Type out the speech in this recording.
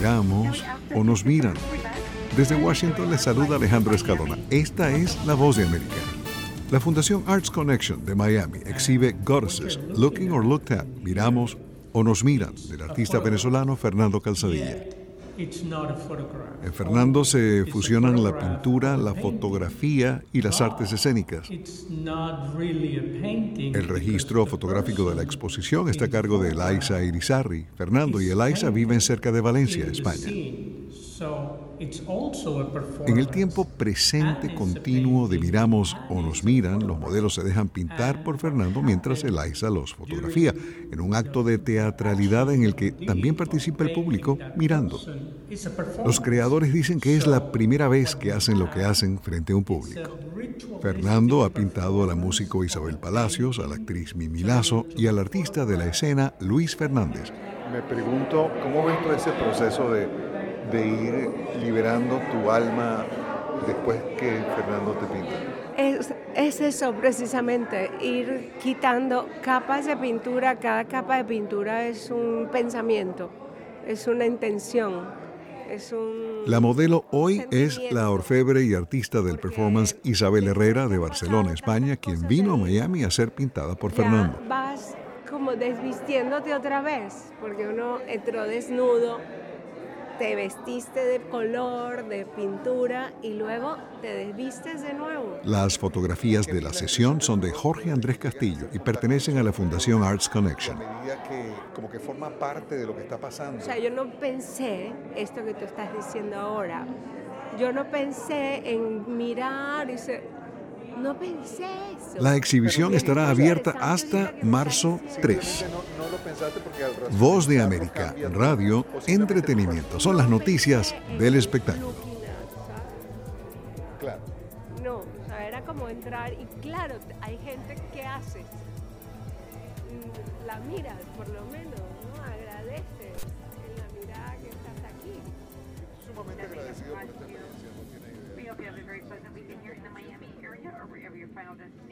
miramos o nos miran. Desde Washington les saluda Alejandro Escalona. Esta es La Voz de América. La Fundación Arts Connection de Miami exhibe Goddesses, Looking or Looked At, Miramos o Nos Miran, del artista venezolano Fernando Calzadilla. En Fernando se fusionan la pintura, la fotografía y las artes escénicas. El registro fotográfico de la exposición está a cargo de Elisa Irizarry. Fernando y Elisa viven cerca de Valencia, España. En el tiempo presente continuo de miramos o nos miran, los modelos se dejan pintar por Fernando mientras Elisa los fotografía, en un acto de teatralidad en el que también participa el público mirando. Los creadores dicen que es la primera vez que hacen lo que hacen frente a un público. Fernando ha pintado a la músico Isabel Palacios, a la actriz Mimi Lazo y al artista de la escena Luis Fernández. Me pregunto, ¿cómo ves todo ese proceso de ir liberando tu alma después que Fernando te pinta? Es eso precisamente, ir quitando capas de pintura. Cada capa de pintura es un pensamiento, es una intención. La modelo hoy es la orfebre y artista del performance Isabel Herrera de Barcelona, España, quien vino a Miami a ser pintada por Fernando. Vas como desvistiéndote otra vez, porque uno entró desnudo, te vestiste de color, de pintura y luego te desvistes de nuevo. Las fotografías de la sesión son de Jorge Andrés Castillo y pertenecen a la Fundación Arts Connection. A medida que como que forma parte de lo que está pasando. O sea, yo no pensé esto que tú estás diciendo ahora. Yo no pensé en mirar y no pensé eso. La exhibición estará abierta hasta marzo 3. Voz de América, radio, entretenimiento. Son las noticias del espectáculo. Claro. No, o sea, era como entrar y claro, hay gente que hace. La miras, por lo menos, ¿no? Agradeces en la mirada que estás aquí. Sumamente agradecido por esta experiencia. No tiene idea.